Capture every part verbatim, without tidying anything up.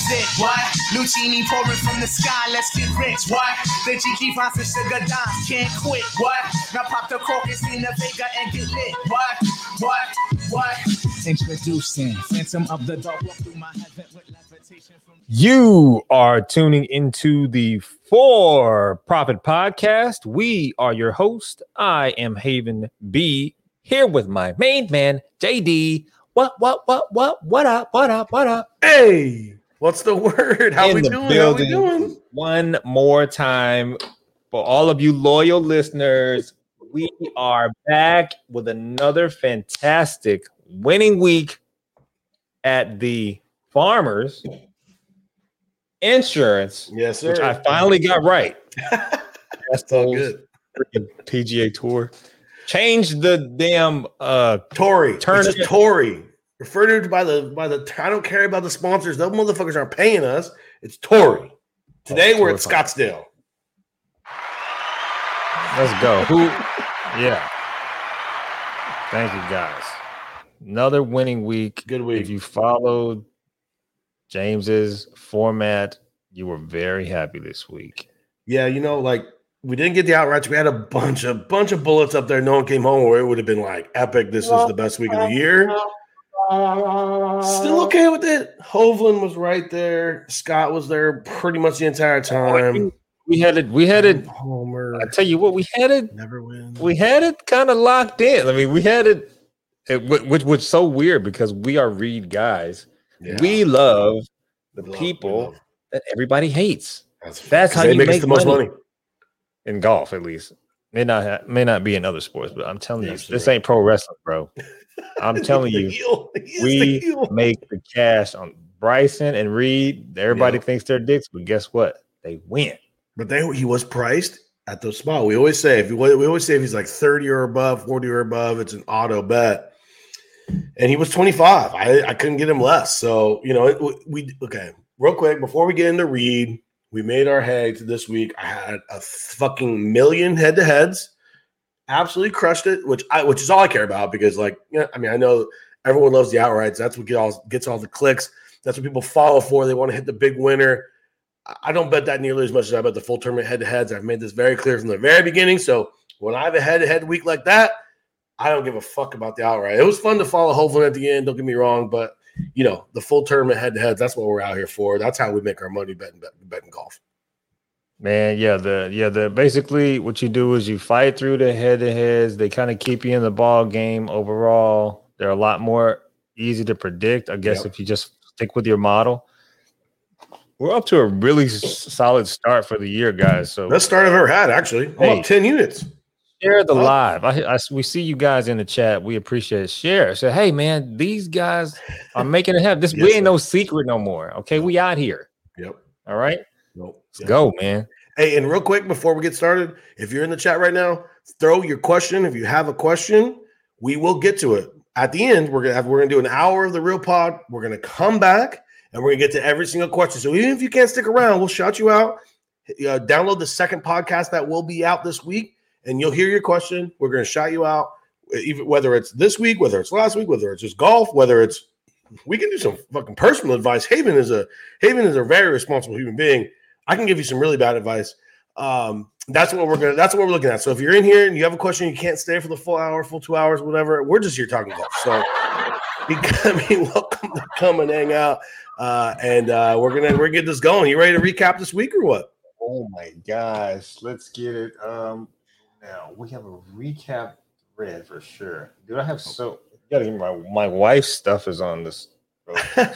it. What? Lucini pouring from the sky, let's get rich. What? The G Fonts and Sugar Dimes can't quit. What? Now pop the cork and Stina Vega and get lit. What? What? What? Introducing Phantom of the Dark. Walk through my heaven with levitation from. You are tuning into the For Profit Podcast. We are your host. I am Haven B, here with my main man, J D. What, what, what, what, what up, what up, what up? Hey, what's the word? How In we the doing? building How we doing? One more time for all of you loyal listeners. We are back with another fantastic winning week at the Farmers Insurance, Yes, sir. which I finally got right. That's all good. P G A Tour changed the damn uh Tory. Turn It's it- just Tory. Referred to by the by the. I don't care about the sponsors. Those motherfuckers aren't paying us. It's Tory. Today Oh, we're Tory at Scottsdale. Let's go. Who? Yeah. Thank you, guys. Another winning week. Good week. If you followed James's format, you were very happy this week. Yeah, you know, like we didn't get the outrights. We had a bunch of bunch of bullets up there. No one came home where it would have been like epic. This is the best week of the year. Still okay with it. Hovland was right there. Scott was there pretty much the entire time. We had it. We had it. Homer I tell you what, we had it. never wins. We had it kind of locked in. I mean, we had it, it which which so weird because we are Reed guys. Yeah. We love the We love- people we love. that everybody hates. That's, That's 'cause how they you make, us make the most money. money. In golf, at least. May not ha- may not be in other sports, but I'm telling Yes, you, this sir. ain't pro wrestling, bro. I'm telling The you, heel. He is the we heel. make the cash on Bryson and Reed. Everybody Yeah. thinks they're dicks, but guess what? They win. But they he was priced at the spot. We always say if you we always say if he's like thirty or above, forty or above, it's an auto bet. And he was twenty-five. I, I couldn't get him less. So, you know, it, we okay. Real quick, before we get into Reed, we made our heads this week. I had a fucking million head-to-heads. Absolutely crushed it, which I which is all I care about because, like, you know, I mean, I know everyone loves the outrights. That's what get all, gets all the clicks. That's what people follow for. They want to hit the big winner. I don't bet that nearly as much as I bet the full tournament head-to-heads. I've made this very clear from the very beginning. So when I have a head-to-head week like that, I don't give a fuck about the outright. It was fun to follow Hovland at the end. Don't get me wrong, but you know the full tournament head-to-heads. That's what we're out here for. That's how we make our money betting bet, betting golf. Man, yeah, the yeah, the basically what you do is you fight through the head-to-heads. They kind of keep you in the ball game overall. They're a lot more easy to predict, I guess, Yep. if you just stick with your model. We're up to a really s- solid start for the year, guys. So Best start I've ever had, actually. I'm Hey. up ten units. share the Oh. live. I, I we see you guys in the chat. We appreciate it. Share. Say, hey man, these guys are making it happen. This Yes, we ain't sir. no secret no more. Okay, we out here. Yep. All right, Nope. let's Yep. go, man. Hey, and real quick before we get started, if you're in the chat right now, throw your question. If you have a question, we will get to it at the end. We're gonna have we're gonna do an hour of the real pod. We're gonna come back and we're gonna get to every single question. So even if you can't stick around, we'll shout you out. Uh, download the second podcast that will be out this week, and you'll hear your question. We're gonna shout you out, even whether it's this week, whether it's last week, whether it's just golf, whether it's we can do some fucking personal advice. Haven is a Haven is a very responsible human being. I can give you some really bad advice. Um, that's what we're gonna. That's what we're looking at. So if you're in here and you have a question, you can't stay for the full hour, full two hours, whatever. We're just here talking golf. So, I mean, welcome to come and hang out. Uh, and uh, we're gonna we're gonna get this going. You ready to recap this week or what? Oh my gosh, let's get it. Um, now we have a recap thread for sure. Dude, I have so you gotta get my my wife's stuff is on this. Bro.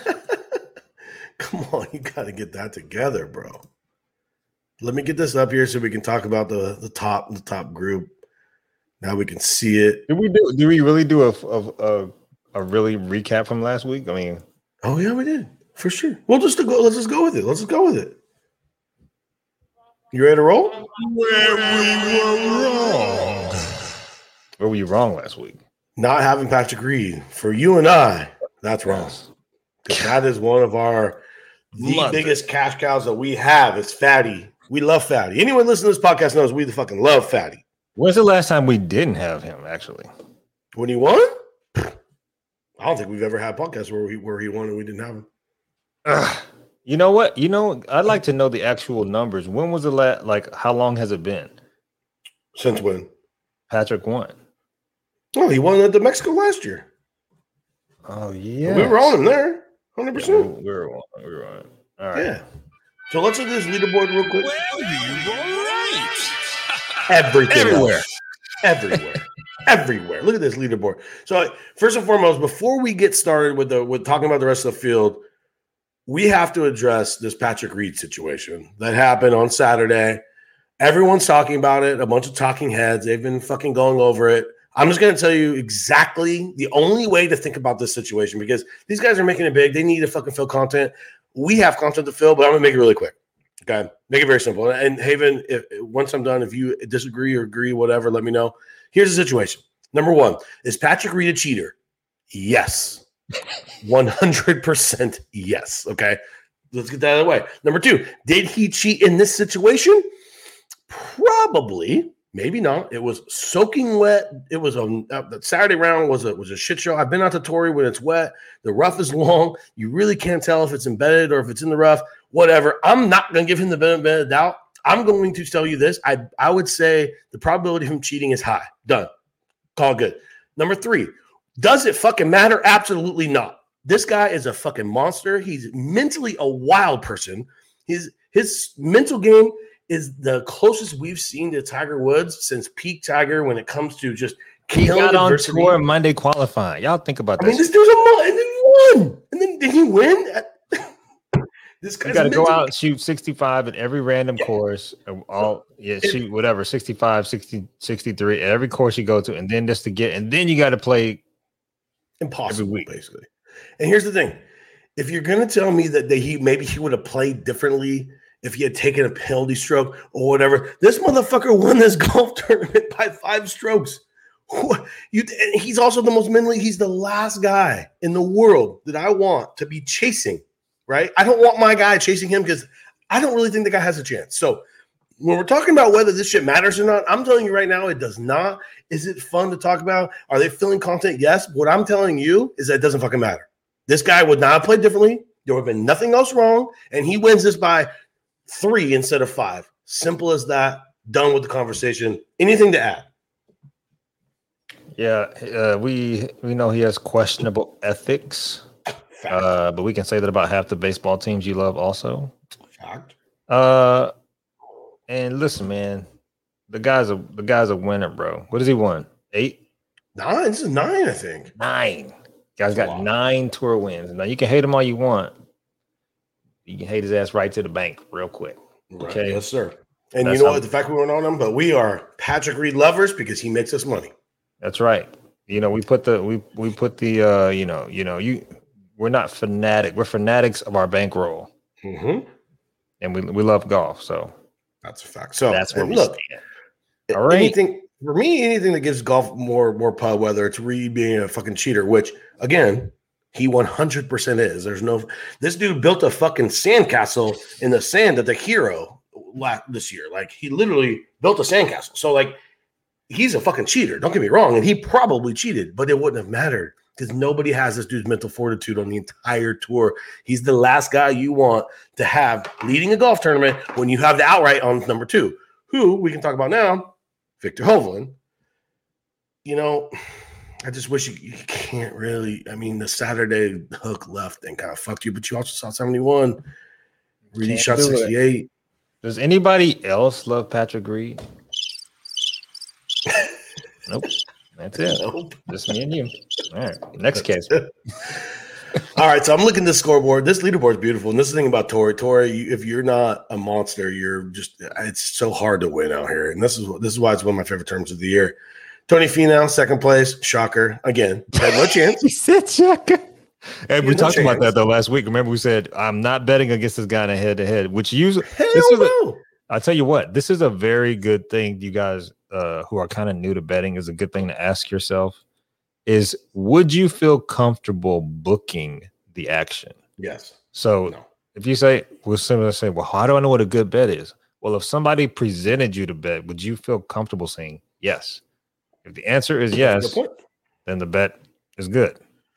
Come on, you got to get that together, bro. Let me get this up here so we can talk about the the top the top group. Now we can see it. Did we do? Do we really do a a a, a really recap from last week? I mean, Oh yeah, we did for sure. We'll just go. Let's just go with it. Let's just go with it. You ready to roll? where we were wrong. Where were you wrong last week? Not having Patrick Reed for you and I. That's wrong. 'Cause that is one of our the Love biggest cash cows that we have. Is Fatty. We love Fatty. Anyone listening to this podcast knows we the fucking love Fatty. When's the last time we didn't have him? Actually, When he won, I don't think we've ever had podcasts where he where he won and we didn't have him. Ugh. You know what? You know, I'd like to know the actual numbers. When was the last? Like, how long has it been? Since when? Patrick won. Oh, he won at the Mexico last year. Oh yeah, we were on him there, hundred yeah, percent. We were on. We were on. It. All right. Yeah. So let's look at this leaderboard real quick. Well, you were right. Everything, Everywhere. else. everywhere, everywhere. Look at this leaderboard. So first and foremost, before we get started with the with talking about the rest of the field, we have to address this Patrick Reed situation that happened on Saturday. Everyone's talking about it. A bunch of talking heads. They've been fucking going over it. I'm just going to tell you exactly the only way to think about this situation because these guys are making it big. They need to fucking fill content. We have content to fill, but I'm going to make it really quick. Okay? Make it very simple. And Haven, if once I'm done, if you disagree or agree, whatever, let me know. Here's the situation. Number one, is Patrick Reed a cheater? Yes. one hundred percent yes. Okay? Let's get that out of the way. Number two, did he cheat in this situation? Probably. Maybe not. It was soaking wet. It was a uh, the Saturday round was a was a shit show. I've been out to Torrey when it's wet. The rough is long. You really can't tell if it's embedded or if it's in the rough. Whatever. I'm not going to give him the benefit of the doubt. I'm going to tell you this. I I would say the probability of him cheating is high. Done. Call good. Number three. Does it fucking matter? Absolutely not. This guy is a fucking monster. He's mentally a wild person. His his mental game is the closest we've seen to Tiger Woods since peak Tiger when it comes to just he killing got on adversity. tour Monday qualifying. Y'all think about I that. mean, this dude's a mon- and then he won. And then did he win? This guy's you got to go mental- out and shoot sixty-five at every random Yeah. course. All yeah, shoot whatever sixty-five, sixty, sixty-three at every course you go to, and then just to get, and then you got to play impossible every week. basically. And here's the thing: if you're gonna tell me that, that he maybe he would have played differently if he had taken a penalty stroke or whatever, this motherfucker won this golf tournament by five strokes. You, and he's also the most mentally. He's the last guy in the world that I want to be chasing. Right? I don't want my guy chasing him because I don't really think the guy has a chance. So when we're talking about whether this shit matters or not, I'm telling you right now, it does not. Is it fun to talk about? Are they filling content? Yes. What I'm telling you is that it doesn't fucking matter. This guy would not have played differently. There would have been nothing else wrong. And he wins this by three instead of five. Simple as that. Done with the conversation. Anything to add? Yeah, uh, we we know he has questionable ethics, uh, but we can say that about half the baseball teams you love also. Fact. Uh, and listen, man, the guy's a the guy's a winner, bro. What has he won? Eight, Nine. This is nine, I think. nine. Guy's got Wow. nine tour wins. Now you can hate him all you want. You can hate his ass right to the bank, real quick. Right. Okay. Yes, sir. And That's you know how- what? The fact we weren't on him, but we are Patrick Reed lovers because he makes us money. That's right. You know, we put the we we put the uh, you know, you know, you we're not fanatic. We're fanatics of our bankroll. Mm-hmm. And we we love golf. So That's a fact. So that's where and we look. stand. All right. Anything for me, anything that gives golf more more pub, whether it's Reed being a fucking cheater, which again, he one hundred percent is. There's no this dude built a fucking sandcastle in the sand at the Hero la- this year. Like he literally built a sandcastle. So like he's a fucking cheater. Don't get me wrong, and he probably cheated, but it wouldn't have mattered because nobody has this dude's mental fortitude on the entire tour. He's the last guy you want to have leading a golf tournament when you have the outright on number two, who we can talk about now, Victor Hovland. You know, I just wish you, you can't really. I mean, the Saturday hook left and kind of fucked you, but you also saw seventy-one. Reed Can't shot do it. sixty-eight. Does anybody else love Patrick Reed? Nope. That's it. Nope. Just me and you. All right. Next case. All right, so I'm looking at the scoreboard. This leaderboard is beautiful, and this is the thing about Torrey. Torrey, you, if you're not a monster, you're just it's so hard to win out here. And this is this is why it's one of my favorite terms of the year. Tony Finau, second place, shocker again. Had no chance. He said shocker. And we He had no talked about chance. that though last week. Remember, we said I'm not betting against this guy in a head to head, which usually Hell this is a, no. I'll tell you what, this is a very good thing. You guys uh, who are kind of new to betting is a good thing to ask yourself is would you feel comfortable booking the action? Yes. So No. if you say, we'll simply say, well, how do I know what a good bet is? Well, if somebody presented you to bet, would you feel comfortable saying yes? If the answer is yes, Good point. then the bet is good.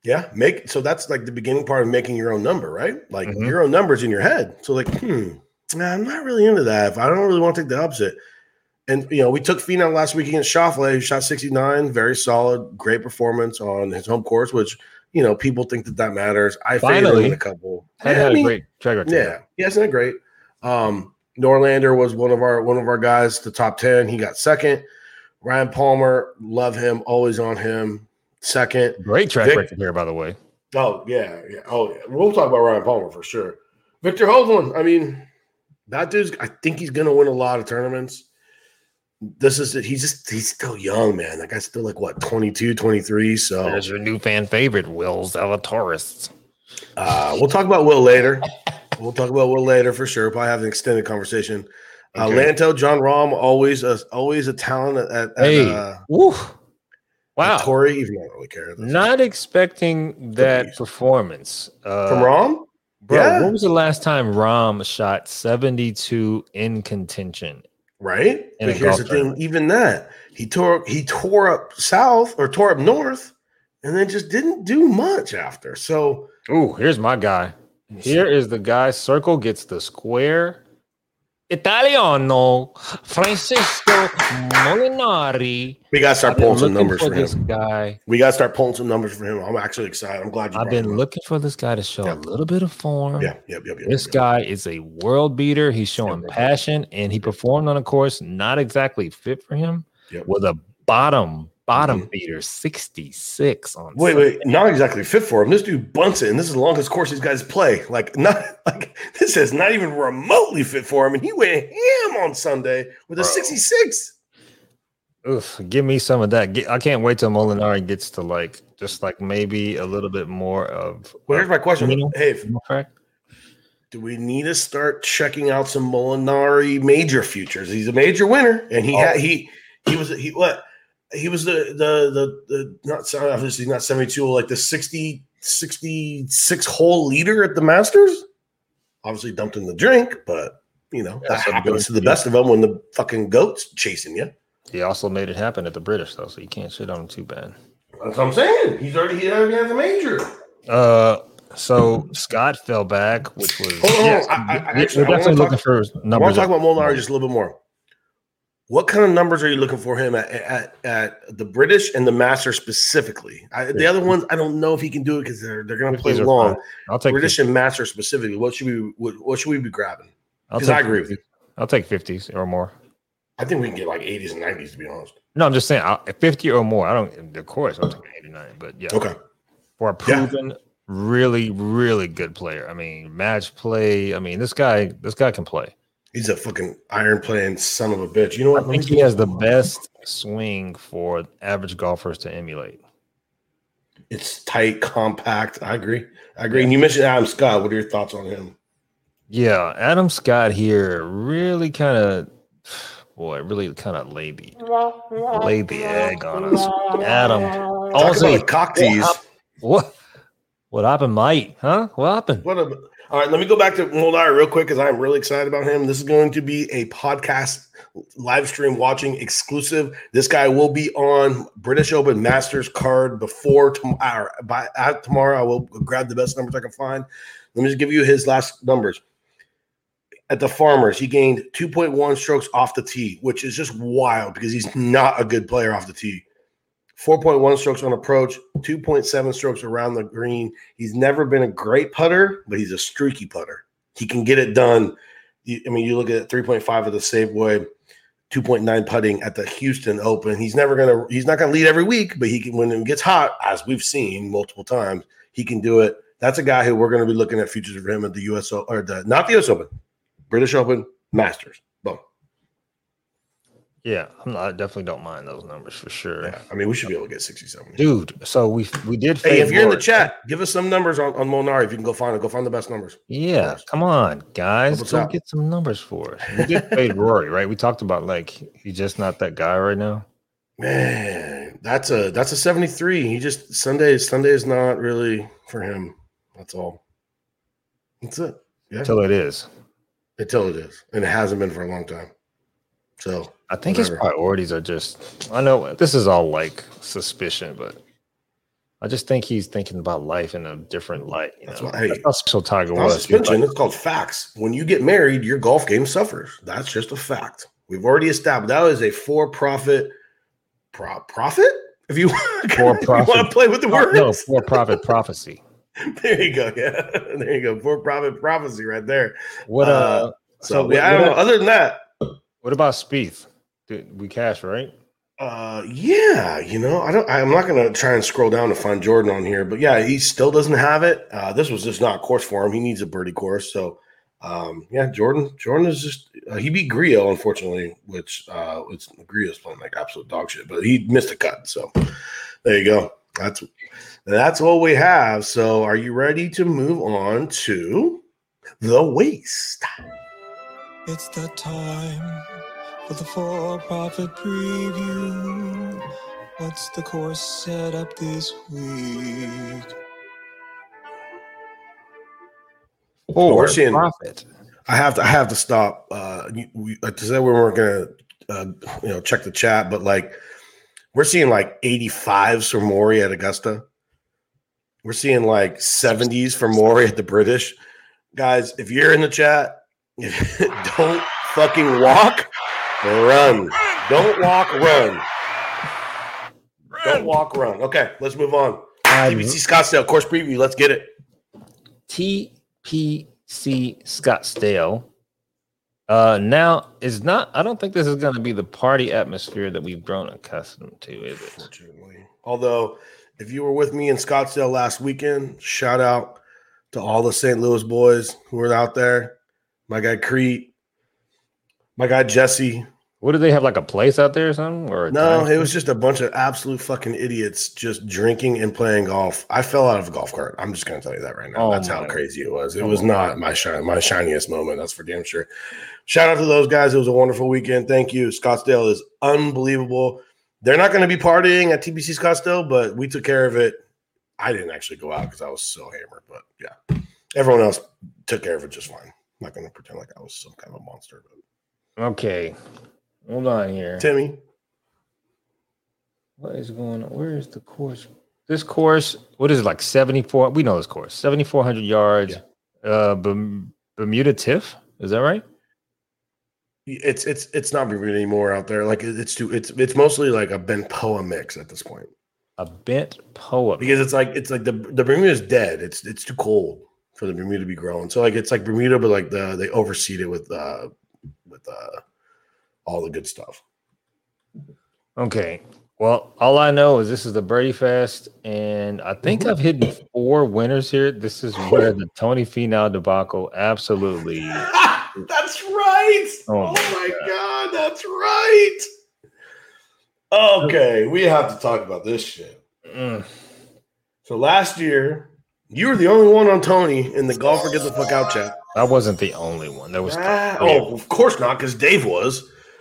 Yeah, make so that's like the beginning part of making your own number, right? Like Mhm. your own numbers in your head. So like, hmm, nah, I'm not really into that. If I don't really want to take the upset. And you know, we took Phenom last week against Schauffele, who shot sixty-nine, very solid, great performance on his home course, which you know people think that that matters. I faded him Finally. in a couple. Had Yeah, had I a mean, great track record. yeah, yeah, isn't it great? Um, Norlander was one of our one of our guys, the top ten. He got second. Ryan Palmer, love him, always on him. Second. Great track Vic- record here, by the way. Oh yeah, yeah. Oh yeah. We'll talk about Ryan Palmer for sure. Victor Hovland. I mean, that dude's. I think he's going to win a lot of tournaments. This is he's just he's still young, man. That guy's still like what twenty-two, twenty-three. So There's your new fan favorite, Will Zalatoris. uh, we'll talk about Will later. We'll talk about Will later for sure. Probably have an extended conversation. Uh, Okay. Lanto, John Rahm, always a always a talent at, at, Hey, uh, woo. at Wow. Torrey. Even though I don't really care. That's Not expecting that beast. performance. Uh, from Rahm. Bro, Yeah. when was the last time Rahm shot seventy-two in contention? Right, In but a here's golf the thing: tournament. even that he tore he tore up south or tore up north, and then just didn't do much after. So, Ooh, here's my guy. Here is the guy. Circle gets the square. Italiano Francisco Molinari. we gotta I've start been pulling some looking numbers for for this him. guy. We gotta start pulling some numbers for him. I'm actually excited. I'm glad you. I've brought been him up. looking for this guy to show Yeah. a little bit of form. Yeah, yep, yep, yep. This yep, guy is a world beater. He's showing Yep. passion, and he performed on a course not exactly fit for him. Yep. With a bottom bottom Mhm. beater sixty-six on. Wait, Sunday. wait, not exactly fit for him. This dude bunts it, and this is the longest course these guys play. Like, not like this is not even remotely fit for him, and he went ham on Sunday with a Bro. sixty-six. Oof, give me some of that. Get, I can't wait till Molinari gets to like just like maybe a little bit more of. Well, here's my question: You know, Hey, if, effect. do we need to start checking out some Molinari major futures? He's a major winner, and he Oh. had he he was he what he was the the the, the not obviously not seventy-two, like the sixty, sixty-six hole leader at the Masters. Obviously dumped in the drink, but you know Yeah, that so happens to the yeah. best of them when the fucking goat's chasing you. He also made it happen at the British though, so you can't shit on him too bad. That's what I'm saying. He's already he already has a major. Uh, so Scott fell back, which was Hold on, hold on. yes, I- I- we're actually, I definitely wanna looking talk- for I want numbers. to talk about Molinari just a little bit more. What kind of numbers are you looking for him at at, at the British and the Masters specifically? I, the other ones, I don't know if he can do it because they're they're going to play fifties are long. fine. I'll take British fifty. and Masters specifically, what should we what, what should we be grabbing? I'll 'Cause take I agree with you. fifties. I'll take fifties or more. I think we can get like eighties and nineties to be honest. No, I'm just saying I'll, fifty or more. I don't. Of course, I'll take eighty-nine. But yeah, Okay, for a Yeah. proven, really, really good player. I mean, match play. I mean, this guy, this guy can play. he's a fucking iron playing son of a bitch. You know I what? Let think me- he has the best swing for average golfers to emulate. It's tight, compact. I agree. I agree. And you mentioned Adam Scott. What are your thoughts on him? Yeah, Adam Scott here really kind of, boy, really kind of laid the laid the egg on us. Adam, Talk also, about a cock tease. what what happened, mate? Huh? What happened? What a, all right, let me go back to Molinari real quick because I'm really excited about him. This is going to be a podcast live stream watching exclusive. This guy will be on British Open Masters card before tomorrow. By uh, tomorrow, I will grab the best numbers I can find. Let me just give you his last numbers. At the Farmers, he gained two point one strokes off the tee, which is just wild because he's not a good player off the tee. four point one strokes on approach, two point seven strokes around the green. He's never been a great putter, but he's a streaky putter. He can get it done. You- I mean, you look at three point five of the Safeway, two point nine putting at the Houston Open. He's never going to – he's not going to lead every week, but he can, when it gets hot, as we've seen multiple times, he can do it. That's a guy who we're going to be looking at futures for him at the U S O or the not the U S Open, British Open, Masters. Boom. Yeah, I'm not, I definitely don't mind those numbers for sure, Yeah, I mean, we should be able to get sixty-seven. dude. So we we did. Hey, if fade you're in the Lord. chat, give us some numbers on, on Molinari if you can go find it. Go find the best numbers. Yeah, come on, guys, Help us go out. get some numbers for us. We did fade Rory, right? We talked about like he's just not that guy right now. Man, that's a that's a seventy-three. He just Sunday Sunday is not really for him. That's all. That's it. Yeah, Until it is. until it is, and it hasn't been for a long time. So I think whatever. his priorities are just. I know this is all like suspicion, but I just think he's thinking about life in a different light. You That's know? why. Hey, That's how special Tiger not was. suspension. Like, it's called facts. When you get married, your golf game suffers. That's just a fact. We've already established that is a for-profit pro- profit. If you, for if profit, you want to play with the words, no, for-profit prophecy. There you go. Yeah, there you go. For-profit prophecy, right there. What? Uh, uh so, so yeah, what, I don't what, know. Other than that, what about Spieth? Did we cash right? Uh, yeah, you know, I don't. I'm not gonna try and scroll down to find Jordan on here, but yeah, he still doesn't have it. Uh, this was just not a course for him. He needs a birdie course. So, um, yeah, Jordan. Jordan is just uh, he beat Griot, unfortunately, which uh, it's Griot's playing like absolute dog shit, but he missed a cut. So, there you go. That's that's what we have. So, are you ready to move on to the waste? It's that time for the for-profit preview. What's the course set up this week? For we're seeing- profit. I have to. I have to stop. Uh, we, like to say we weren't gonna, uh, you know, check the chat, but like we're seeing like eighty-fives for Maury at Augusta. We're seeing like seventies for Maury at the British. Guys, if you're in the chat, don't fucking walk, run. Don't walk, run. Don't walk, run. Okay, let's move on. T P C Scottsdale course preview. Let's get it. T P C Scottsdale. Uh, now is not. I don't think this is going to be the party atmosphere that we've grown accustomed to, is it? Unfortunately, although if you were with me in Scottsdale last weekend, shout out to all the Saint Louis boys who were out there. My guy Crete, my guy Jesse. What do they have, like a place out there or something? Or a No, time it was just a bunch of absolute fucking idiots just drinking and playing golf. I fell out of a golf cart. I'm just going to tell you that right now. Oh That's how my- crazy it was. It Oh was my not my shine, my shiniest moment. That's for damn sure. Shout out to those guys. It was a wonderful weekend. Thank you. Scottsdale is unbelievable. They're not going to be partying at T B C Scottsdale, but we took care of it. I didn't actually go out because I was so hammered, but yeah, everyone else took care of it just fine. I'm not going to pretend like I was some kind of a monster. But. Okay. Hold on here. Timmy. What is going on? Where is the course? This course, what is it, like seventy-four? We know this course, seventy-four hundred yards. Yeah. Uh, Berm- Bermuda Tiff. Is that right? It's it's it's not Bermuda anymore out there. Like it's too it's it's mostly like a Benpoa mix at this point. A bent poem. Because it's like it's like the the Bermuda is dead. It's it's too cold for the Bermuda to be growing. So like it's like Bermuda, but like the they overseed it with uh with uh all the good stuff. Okay. Well, all I know is this is the Birdie Fest, and I think Mm-hmm. I've hidden four winners here. This is where the Tony Finau debacle absolutely. That's right. Oh Oh, my my god. that's right. Okay, we have to talk about this shit. Mm. So last year, you were the only one on Tony in the golfer get the fuck out chat. I wasn't the only one. There was. Ah, oh, of course not, because Dave was.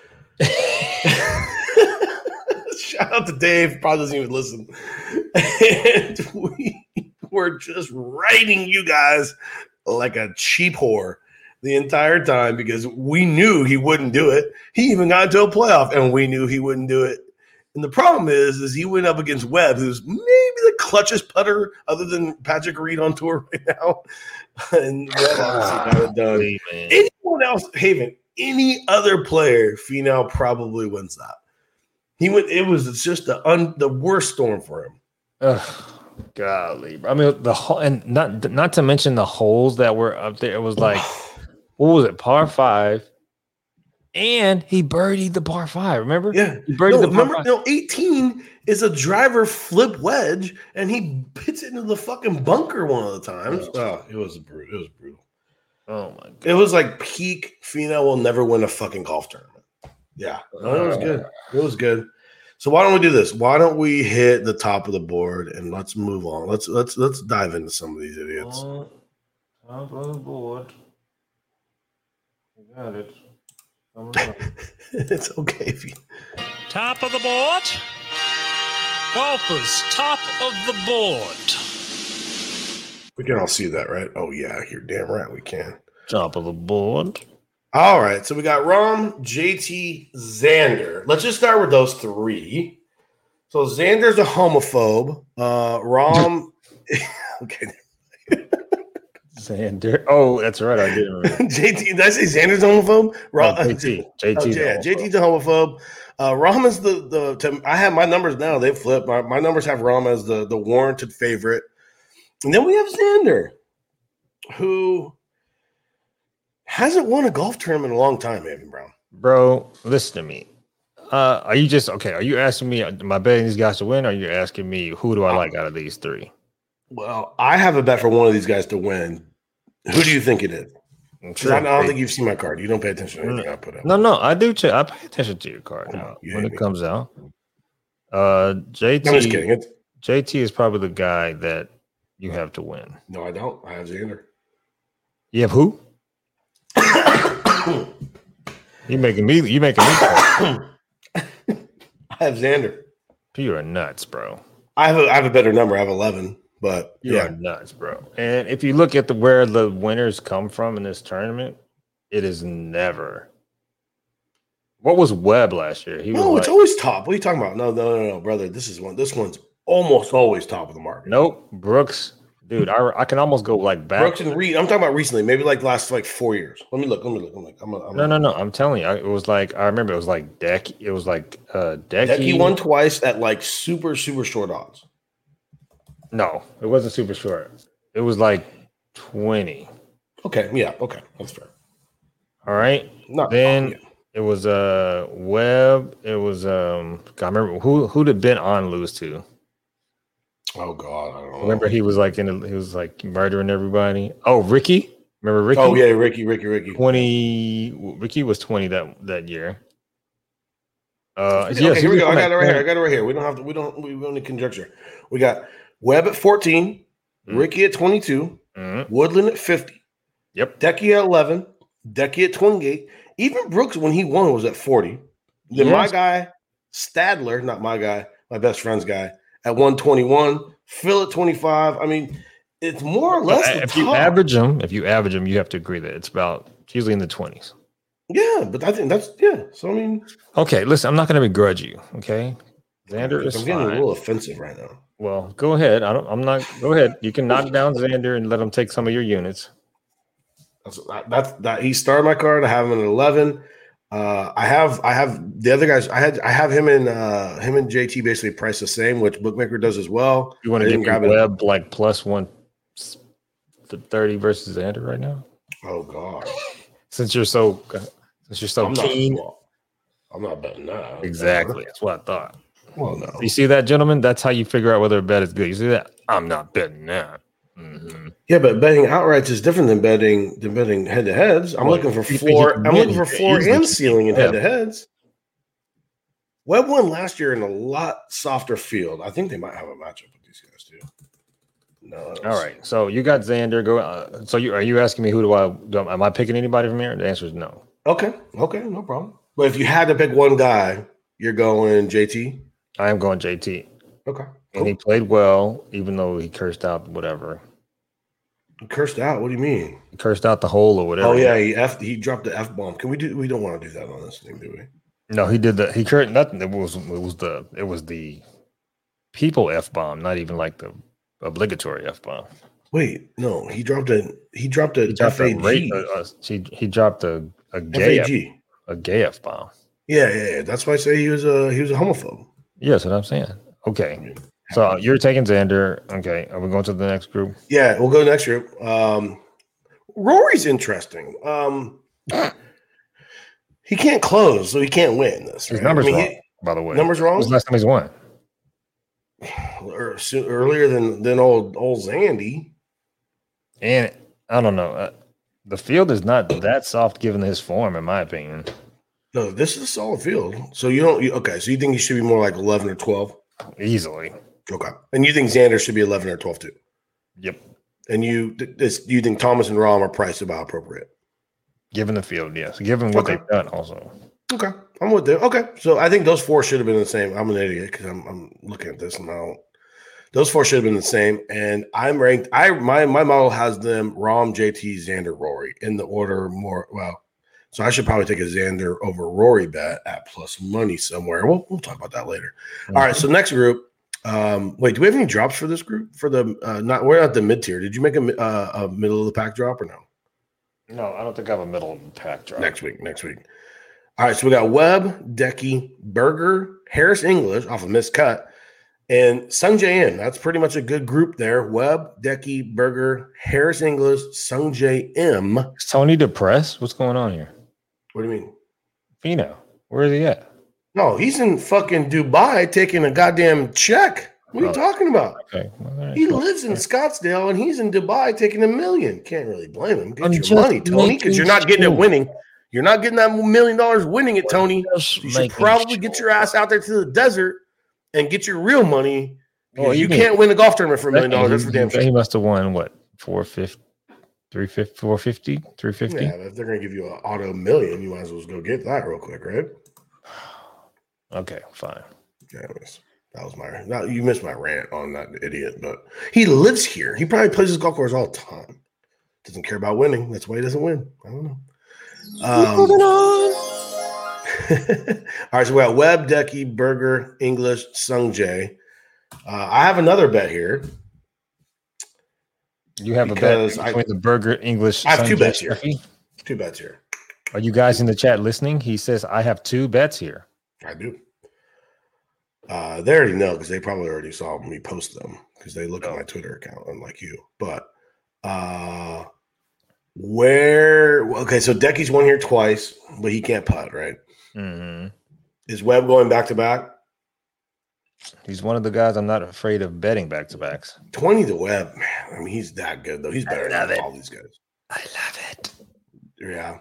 Shout out to Dave. Probably doesn't even listen. And we were just writing you guys like a cheap whore the entire time because we knew he wouldn't do it. He even got into a playoff, and we knew he wouldn't do it. And the problem is, is he went up against Webb, who's maybe the clutchest putter other than Patrick Reed on tour right now. And Webb obviously got it done. Golly, man. Anyone else, Haven, any other player, Finau probably wins that. He went. It was just the un, the worst storm for him. Ugh, golly. I mean, the whole, and not not to mention the holes that were up there. It was like, what was it, par five? And he birdied the par five. Remember? Yeah, he birdied no, the par remember, five. no, eighteen is a driver flip wedge, and he hits it into the fucking bunker one of the times. Oh, it was brutal. It was brutal. Oh my god! It was like peak. Finau will never win a fucking golf tournament. Yeah, no, it was good. It was good. So why don't we do this? Why don't we hit the top of the board and let's move on? Let's let's let's dive into some of these idiots. Oh, top of the board. You got it. Come on. It's okay if you. Top of the board. Golfers, top of the board. We can all see that, right? Oh yeah, you're damn right we can. Top of the board. All right, so we got Rom, J T, Xander. Let's just start with those three. So Xander's a homophobe. Uh, Rom, okay. Xander. Oh, that's right. I did remember. J T, did I say Xander's a homophobe? Rom, Oh, J T. J T. oh, yeah, J T's a homophobe. Uh, Rom is the the. To, I have my numbers now. They flip. My, my numbers have Rom as the the warranted favorite, and then we have Xander, who hasn't won a golf tournament in a long time. Evan Brown. Bro, listen to me. Uh, are you just okay? Are you asking me? Am I betting these guys to win? Or are you asking me who do I like out of these three? Well, I have a bet for one of these guys to win. Who do you think it is? Sure. I don't think you've seen my card. You don't pay attention to anything I put out. No, no, I do. Ch- I pay attention to your card Oh, now you when hate it me. comes out. Uh, J T. I'm just kidding. It's, J T is probably the guy that you have to win. no, I don't. I have Xander. You have who? you making me? You making me? I have Xander. You are nuts, bro. I have a, I have a better number. I have eleven, but You yeah, are nuts, bro. And if you look at the where the winners come from in this tournament, it is never. What was Webb last year? He was no, like, it's always top. What are you talking about? No, no, no, no, brother. This is one. This one's almost always top of the market. nope, Brooks, dude. I, I can almost go like back. Brooks and Reed. I'm talking about recently, maybe like last like four years. Let me look. Let me look. I'm like, I'm. A, I'm No, a, no, no. I'm telling you, I, it was like I remember it was like Deck. It was like uh Decky. Decky won twice at like super super short odds. No, it wasn't super short. It was like twenty. Okay, yeah, okay, that's fair. All right. Not Then oh, yeah. it was uh Webb. It was um. I remember who who did Ben On lose to? Oh God, I don't know. Remember he was like in a, he was like murdering everybody. Oh, Ricky. Remember Ricky? Oh yeah, Ricky, Ricky, Ricky. twenty. Ricky was twenty that that year. Uh, Okay, yes, here we he go. I was got it right here. I twenty. got it right here. We don't have to. We don't. We don't need conjecture. We got Webb at fourteen, Mm. Ricky at twenty-two, Mhm. Woodland at fifty, Yep. Decky at eleven, Decky at twenty-eight. Even Brooks, when he won, was at forty. Then my Yes. guy Stadler, not my guy, my best friend's guy, at one twenty-one. Phil at twenty-five. I mean, it's more or less. Uh, the if you top. average them, if you average them, you have to agree that it's about it's usually in the twenties. Yeah, but I think that's yeah. So I mean, Okay, listen, I'm not going to begrudge you. Okay, Xander is I'm getting a fine. little offensive right now. Well, go ahead. I don't. I'm not. Go ahead. You can knock down Xander and let him take some of your units. That's that's that. He started my card. I have him at eleven. Uh, I have I have the other guys. I had I have him and uh, him and J T basically priced the same, which Bookmaker does as well. You want I to didn't give grab me it. Webb like plus one thirty versus Xander right now? Oh God, Since you're so since you're so I'm not. keen. Well, I'm not betting that. Exactly. That's what I thought. Well, no. You see that, gentlemen? That's how you figure out whether a bet is good. You see that? I'm not betting that. Mhm. Yeah, but betting outrights is different than betting than betting head to heads. I'm Well, looking for you think floor. you can I'm win, looking for you floor easily and can ceiling in win. head to heads. Webb won last year in a lot softer field. I think they might have a matchup with these guys too. No. All right. So you got Xander. Go. Uh, so you are you asking me who do I? Do, am I picking anybody from here? The answer is no. Okay. Okay. No problem. But if you had to pick one guy, you're going J T. I am going J T. Okay. And he played well, even though he cursed out whatever. Cursed out. What do you mean? He cursed out the hole or whatever. Oh yeah, he f he dropped the f bomb. Can we do? We don't want to do that on this thing, do we? No, he did the he cursed nothing. It was it was the it was the people f bomb, not even like the obligatory f bomb. Wait, no, he dropped a he dropped a He dropped F A a rate. G. Uh, uh, he he dropped a a gay F f, A G. a gay f bomb. Yeah, yeah, yeah. That's why I say he was a he was a homophobe. Yeah, that's what I'm saying. Okay, so uh, you're taking Xander. Okay, are we going to the next group? Yeah, we'll go to the next group. Um, Rory's interesting. Um, he can't close, so he can't win this. His right? numbers I mean, wrong, he- by the way. numbers wrong? When was the last time he's won? or so, earlier than than old old Zandy. And I don't know. Uh, the field is not that soft given his form, in my opinion. No, this is a solid field. So you don't. You, okay, so you think he should be more like eleven or twelve? Easily. Okay, and you think Xander should be eleven or twelve too? Yep. And you this you think Thomas and Rahm are priced about appropriate? Given the field, yes. Given what Okay. they've done, also. Okay, I'm with them. Okay, so I think those four should have been the same. I'm an idiot because I'm I'm looking at this now. Those four should have been the same, and I'm ranked. I my my model has them Rahm, J T, Xander, Rory in the order more. Well, So I should probably take a Xander over Rory bet at plus money somewhere. We'll, we'll talk about that later. Mm-hmm. All right, so next group. Um, wait, do we have any drops for this group? For the uh, not we're not the mid tier. Did you make a, uh, a middle of the pack drop or no? No, I don't think I have a middle of the pack drop. Next week, next week. All right, so we got Webb, Decky, Berger, Harris English off a missed cut, and Sungjae Im. That's pretty much a good group there. Webb, Decky, Berger, Harris English, Sungjae Im. Is Tony depressed? What's going on here? What do you mean? Fino, where is he at? No, he's in fucking Dubai taking a goddamn check. What are you oh, talking about? Okay. Well, right. He lives in Scottsdale and he's in Dubai taking a million. Can't really blame him. Get I'm your money, Tony, because you're not getting sure. it winning. You're not getting that million dollars winning it, Tony. You should probably sure. get your ass out there to the desert and get your real money. Oh, you can, can't win a golf tournament for a million dollars. That's for damn sure. He must have won what? four fifty three fifty four fifty three fifty Yeah, if they're going to give you an auto million, you might as well go get that real quick, right? Okay, fine. Anyways, that was my. Now you missed my rant on that idiot, but he lives here. He probably plays his golf course all the time. Doesn't care about winning. That's why he doesn't win. I don't know. Um, Moving on. All right, so we got Webb, Decky, Berger, English, Sungjae. Uh, I have another bet here. You have a bet between I, the Berger, English. I have Sungjae, two bets here. Steffi? Two bets here. Are you guys in the chat listening? He says I have two bets here. I do. Uh, they already know because they probably already saw me post them because they look oh. at my Twitter account, unlike you. But uh, where? Okay, so Decky's won here twice, but he can't putt, right? Mm-hmm. Is Webb going back to back? He's one of the guys I'm not afraid of betting back to backs. twenty to Webb, man. I mean, he's that good though. He's better than it. all these guys. I love it. Yeah,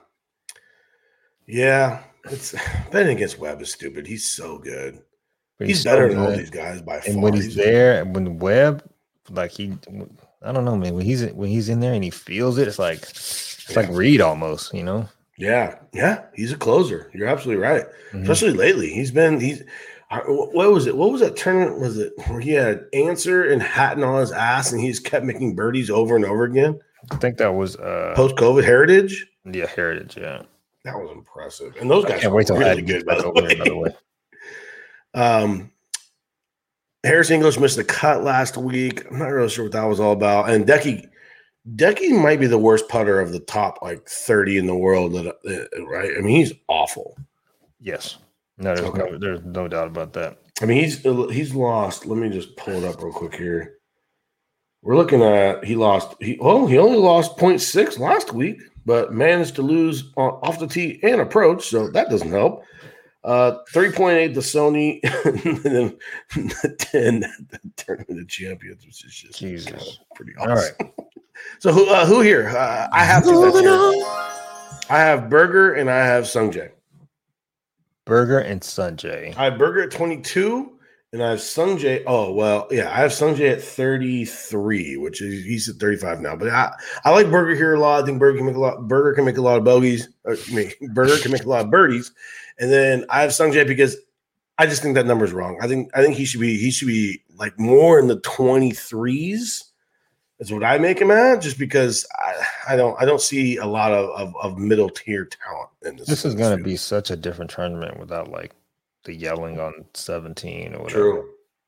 yeah. It's betting against Webb is stupid. He's so good. But he's, he's better so than all these guys by and far. when he's, he's there, and when Webb, like he, I don't know, man. When he's when he's in there and he feels it, it's like it's yeah. like Reed almost, you know. Yeah, yeah. He's a closer. You're absolutely right. Mm-hmm. Especially lately, he's been he's. What was it? What was that tournament? Was it where he had Answer and Hatton on his ass, and he just kept making birdies over and over again? I think that was uh, post COVID Heritage. Yeah, Heritage. Yeah, that was impressive. And those guys I can't wait till really Hatton good. By the way, by the way. Um, Harris English missed the cut last week. I'm not really sure what that was all about. And Decky, Decky might be the worst putter of the top like thirty in the world. That uh, right? I mean, he's awful. Yes. No, there's, okay. no, there's no doubt about that. I mean, he's he's lost. Let me just pull it up real quick here. We're looking at he lost. He oh he only lost zero point six last week, but managed to lose on, off the tee and approach, so that doesn't help. Uh, three point eight to Sony, and then ten the Tournament of Champions, which is just Jesus. Kind of pretty awesome. All right. So who uh, who here? Uh, I have two bets here. I have Berger and I have Sungjae. Berger and Sungjae. I have Berger at twenty-two, and I have Sungjae. Oh, well, yeah, I have Sungjae at thirty-three, which is he's at thirty-five now. But I, I like Berger here a lot. I think Berger can make a lot. Berger can make a lot of bogeys. Or, I mean, Berger can make a lot of birdies. And then I have Sungjae because I just think that number's wrong. I think I think he should be he should be like more in the twenty-threes. That's what I make him at, just because I, I don't I don't see a lot of, of, of middle tier talent in this. This is going to be such a different tournament without like the yelling on seventeen or whatever. True.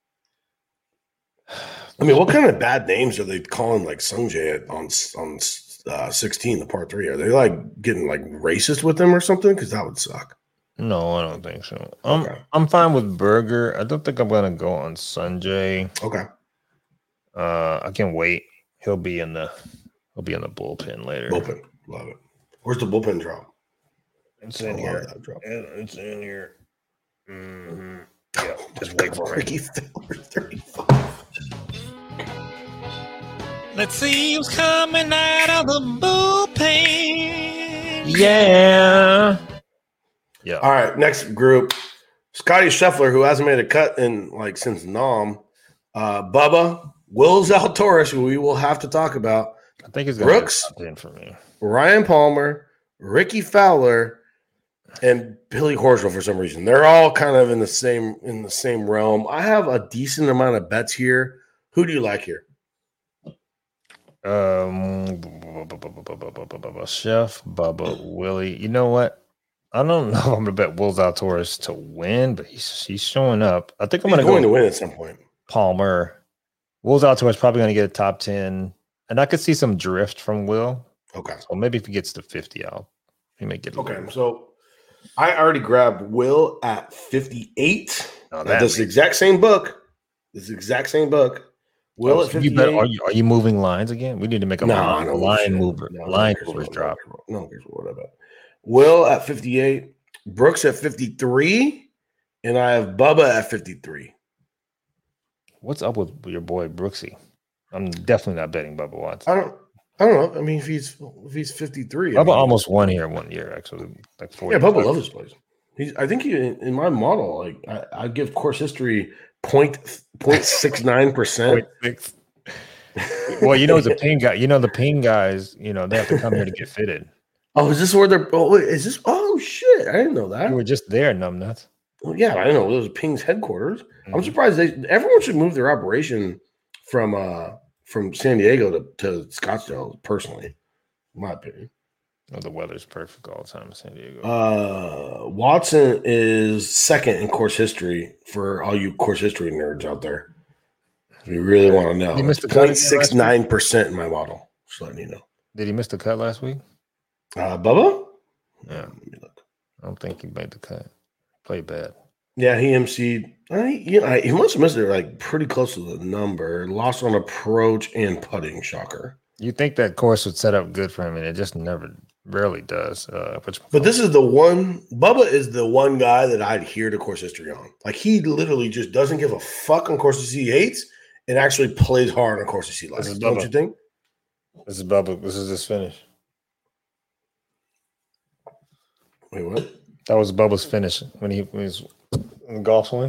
I mean, what kind of bad names are they calling like Sungjae on on uh, sixteen, the par three? Are they like getting like racist with them or something? Because that would suck. No, I don't think so. I'm okay. I'm fine with Berger. I don't think I'm going to go on Sungjae. Okay. Uh, I can wait. He'll be in the he'll be in the bullpen later. Bullpen, love it. Where's the bullpen drop? It's in here. Drop. It's in here. Mm-hmm. Yeah, just wait for Ricky Fowler, thirty-five. Let's see who's coming out of the bullpen. Yeah. Yeah. All right, next group. Scotty Scheffler, who hasn't made a cut in like since Nam. Uh, Bubba. Will Zalatoris, who we will have to talk about. I think he's Brooks, in for me. Ryan Palmer, Ricky Fowler, and Billy Horschel for some reason. They're all kind of in the same in the same realm. I have a decent amount of bets here. Who do you like here? Um, Chef Bubba Willie. You know what? I don't know if I'm gonna bet Will Zalatoris to win, but he's he's showing up. I think I'm He's gonna going go to win at some point. Palmer. Will Zalatoris probably gonna get a top ten, and I could see some drift from Will. Okay. So maybe if he gets to fifty, I'll he may get a Okay. little- So I already grabbed Will at fifty-eight. Oh, Now, that this is the makes- exact same book. This is the exact same book. Will Oh, at so you fifty-eight. bet, are you are you moving lines again? We need to make a No, line, no, a line shit. mover, No, line no, movers no, drop. No, no, what about Will at fifty-eight, Brooks at fifty-three, and I have Bubba at fifty-three. What's up with your boy Brooksy? I'm definitely not betting Bubba Watson. I don't, I don't know. I mean, if he's if he's fifty-three, I Bubba mean, almost won here one year, actually, like four. yeah, Bubba loves his plays. He's, I think he in my model, like I, I give course history point point six nine percent. Well, you know the ping guy. You know the ping guys. You know they have to come here to get fitted. Oh, is this where they're? Oh, wait, is this? Oh shit! I didn't know that. You were just there, numbnuts. Well, yeah, I know. It was Ping's headquarters. I'm Mhm. surprised they. Everyone should move their operation from uh from San Diego to, to Scottsdale. Personally, in my opinion. Oh, the weather's perfect all the time in San Diego. Uh, Watson is second in course history for all you course history nerds out there. If you really want to know, You missed it's the cut point six nine percent in my model. Just letting you know. Did he miss the cut last week? Uh, Bubba. Yeah. Let me look. I don't think he made the cut. Played bad. Yeah, he emceed. I, you know, I, he must have missed it like pretty close to the number. Lost on approach and putting. Shocker. You think that course would set up good for him, and it just never, rarely does. Uh, which, But this is the one. Bubba is the one guy that I'd hear the course history on. Like he literally just doesn't give a fuck on courses he hates, and actually plays hard on courses he likes. This is Don't Bubba. you think? this is Bubba. This is his finish. Wait, what? That was Bubba's finish when he, when he was in the golf swing.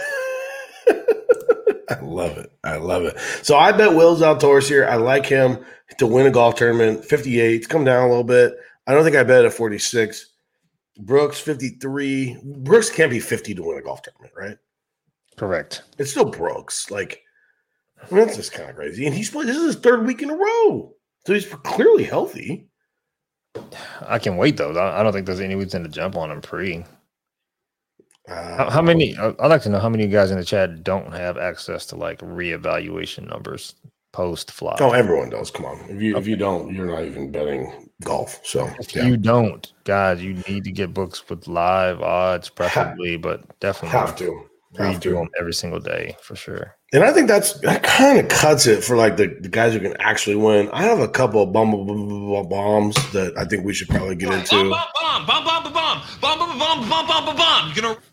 I love it. I love it. So I bet Will Zalatoris here. I like him to win a golf tournament. fifty-eight. It's come down a little bit. I don't think I bet at forty-six. Brooks, fifty-three. Brooks can't be fifty to win a golf tournament, right? Correct. It's still Brooks. Like, I mean, that's just kind of crazy. And he's played, this is his third week in a row. So he's clearly healthy. I can wait though. I I don't think there's any reason to jump on him pre. Uh, How, how many? I- I'd like to know how many of you guys in the chat don't have access to like reevaluation numbers post flop. Oh, everyone does. Come on. If you if you don't, you're not even betting golf. So If yeah. you don't, guys, you need to get books with live odds, preferably, but definitely have to. Have redo to. them every single day for sure. And I think that's that kind of cuts it for like the, the guys who can actually win. I have a couple of bum, bum, bum, bum, bombs that I think we should probably get Bomb, into. bomb, bomb, bomb, bomb, bomb, bomb, bomb, bomb, bomb, bomb, bomb, bomb. You're gonna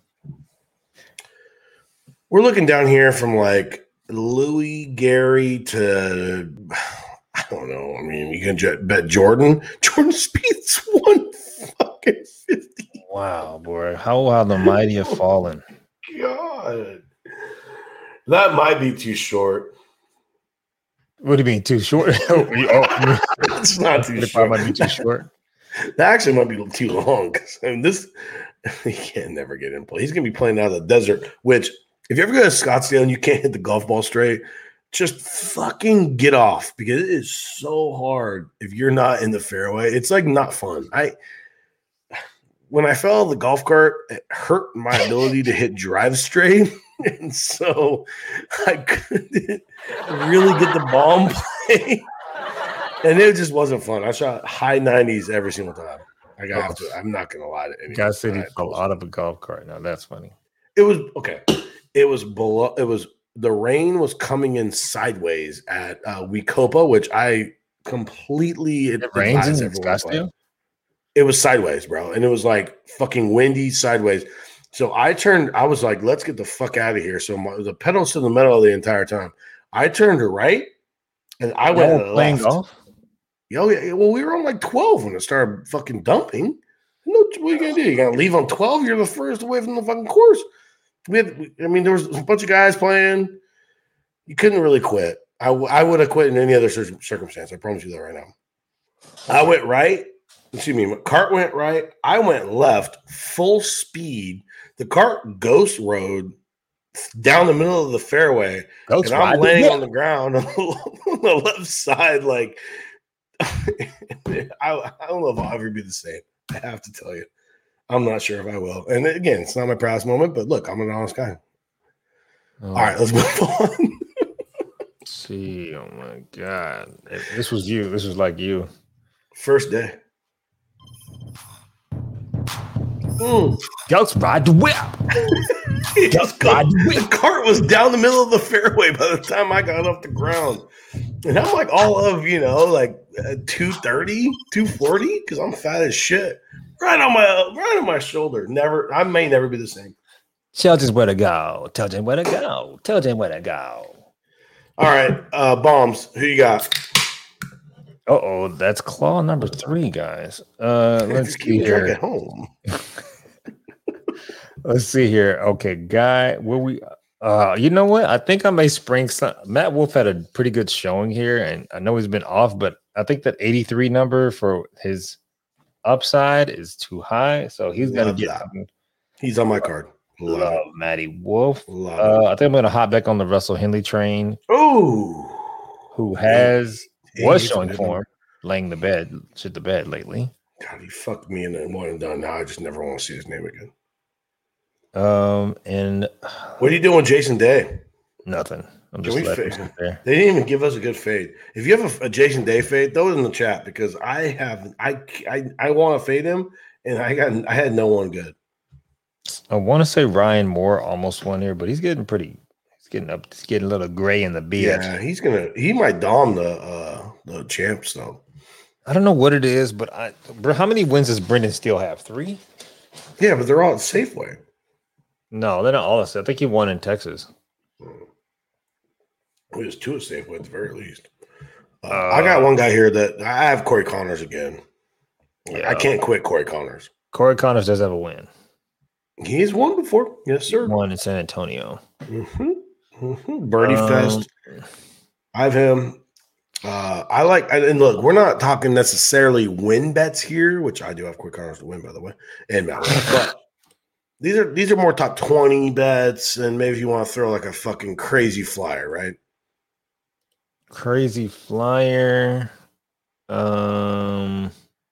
We're looking down here from like Louis, Gary to I don't know. I mean, you can j- bet Jordan. Jordan Spieth's one fucking fifty. Wow, boy, how have the mighty have fallen? God, that might be too short. What do you mean too short? oh, It's not too it short. might be too short. That actually might be too long because I mean, this he can't never get in play. He's gonna be playing out of the desert. Which, if you ever go to Scottsdale and you can't hit the golf ball straight, just fucking get off because it is so hard if you're not in the fairway. It's like not fun. I when I fell out of the golf cart, it hurt my ability to hit drive straight, and so I couldn't really get the ball in play. And it just wasn't fun. I shot high nineties every single time. I got have to. I'm not gonna lie to anyone. Guy said he I- fell out of a golf cart. Now that's funny. It was okay. It was below. It was the rain was coming in sideways at uh, Wecopa, which I completely It rains advise in everyone to play. Scottsdale. It was sideways, bro, and it was like fucking windy sideways. So I turned. I was like, "Let's get the fuck out of here." So my, the pedals to the metal the entire time. I turned to right, and I went Y'all playing left. golf. Yo, yeah, well, we were on like twelve when it started fucking dumping. No, what are you gonna do? You gonna leave on twelve? You're the first away from the fucking course. We had, we- I mean, there was a bunch of guys playing. You couldn't really quit. I, w- I would have quit in any other cir- circumstance. I promise you that right now. I went right. Excuse me. My cart went right. I went left, full speed. The cart ghost rode down the middle of the fairway. Ghost And I'm ride. laying on the ground on the left side, like I, I don't know if I'll ever be the same. I have to tell you. I'm not sure if I will. And again, it's not my proudest moment, but look, I'm an honest guy. Oh, All right, let's move on. see, oh my God. If this was you. This was like you. First day. Mm. Ghost ride the whip. He just got, the cart was down the middle of the fairway by the time I got off the ground. And I'm like all of, you know, like uh, two thirty, two forty, because I'm fat as shit. Right on my right on my shoulder. Never, I may never be the same. Tell Jen where to go. Tell Jen where to go. Tell Jen where to go. All right, uh, bombs. Who you got? Uh oh, that's claw number three, guys. Uh, let's see here. At home. Let's see here. Okay, guy, where we? Uh, you know what? I think I may spring some. Matt Wolf had a pretty good showing here, and I know he's been off, but I think that eighty-three number for his upside is too high, so he's gonna get. Something. He's on my card. Love, Love Matty Wolf. Love uh, I think I'm gonna hop back on the Russell Henley train. Oh, who has yeah, was showing form, laying the bed, shit the bed lately. God, he fucked me in and one and done. Now I just never want to see his name again. Um, and what are you doing, Jason Day? Nothing. I'm just letting it there. They didn't even give us a good fade. If you have a, a Jason Day fade, throw it in the chat because I have I I, I want to fade him, and I got I had no one good. I want to say Ryan Moore almost won here, but he's getting pretty. He's getting up. He's getting a little gray in the beard. Yeah, he's gonna. He might dom the uh, the champs though. I don't know what it is, but I. Bro, how many wins does Brendan Steele have? Three. Yeah, but they're all at Safeway. No, they're not all. I think he won in Texas. Hmm. He was two at Safeway at the very least. Uh, uh, I got one guy here that I have Corey Connors again. Yeah. I can't quit Corey Connors. Corey Connors does have a win. He's won before. Yes, sir. He won in San Antonio. Mm-hmm. Mm-hmm. Birdie um, Fest. I have him. Uh, I like, and look, we're not talking necessarily win bets here, which I do have Corey Connors to win, by the way, and Matt. But these are these are more top twenty bets, and maybe if you want to throw like a fucking crazy flyer, right? Crazy flyer. Um,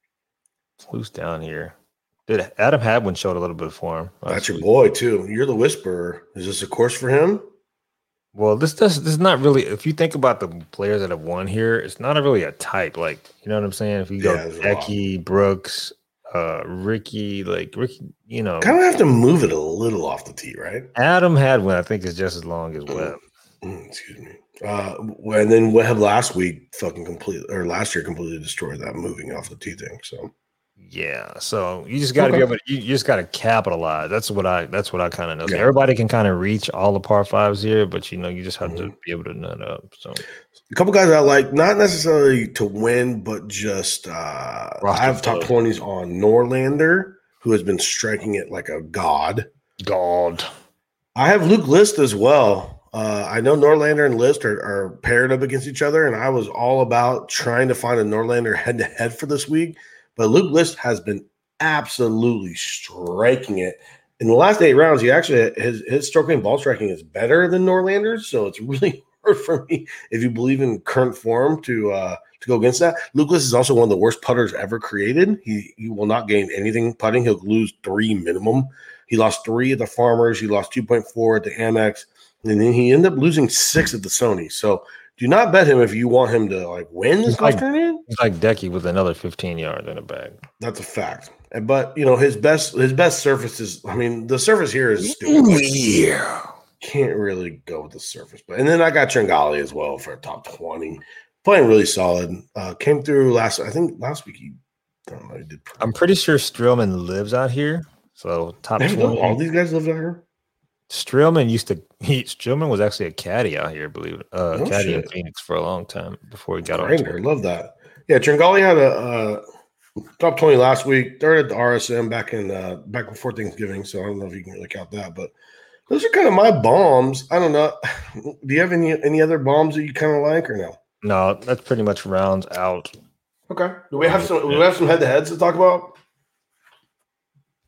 who's down here? Did Adam Hadwin showed a little bit of form? That's your boy too. You're the whisperer. Is this a course for him? Well, this does this is not really. If you think about the players that have won here, it's not a really a type. Like, you know what I'm saying? If you go yeah, Becky, Brooks, uh, Ricky, like Ricky, you know, kind of have to move it a little off the tee, right? Adam Hadwin, I think, is just as long as Webb. Mm, excuse me. Uh, and then Webb last week fucking completely, or last year completely destroyed that moving off the tee thing. So. Yeah, so you just got to okay. be able to. You, you just got to capitalize. That's what I. That's what I kind of know. So yeah. Everybody can kind of reach all the par fives here, but you know, you just have mm-hmm. to be able to nut up. So a couple guys I like, not necessarily to win, but just uh, I have top twenties on Norlander, who has been striking it like a god. God. I have Luke List as well. Uh, I know Norlander and List are, are paired up against each other, and I was all about trying to find a Norlander head to head for this week. But Luke List has been absolutely striking it. In the last eight rounds, he actually his his stroking ball striking is better than Norlander's, so it's really hard for me if you believe in current form to uh, to go against that. Luke List is also one of the worst putters ever created. He he will not gain anything putting. He'll lose three minimum. He lost three at the Farmers. He lost two point four at the Amex, and then he ended up losing six at the Sony. So. Do not bet him if you want him to like win this like, tournament. He's like Decky with another fifteen yards in the bag. That's a fact. But you know his best his best surface is. I mean, the surface here is stupid. Yeah, can't really go with the surface. But and then I got Tringali as well for a top twenty, playing really solid. Uh, came through last. I think last week he. I don't know. He did. I'm pretty sure Streelman lives out here. So top twenty. All these guys live out here. Streelman used to he Streelman was actually a caddy out here, believe it. Uh no caddy shit. in Phoenix for a long time before he got on tour. Love that. Yeah, Tringali had a uh, top twenty last week, third at the R S M back in uh, back before Thanksgiving. So I don't know if you can really count that, but those are kind of my bombs. I don't know. Do you have any any other bombs that you kind of like or no? No, that's pretty much rounds out. Okay. Do we have some do we have some head to heads to talk about?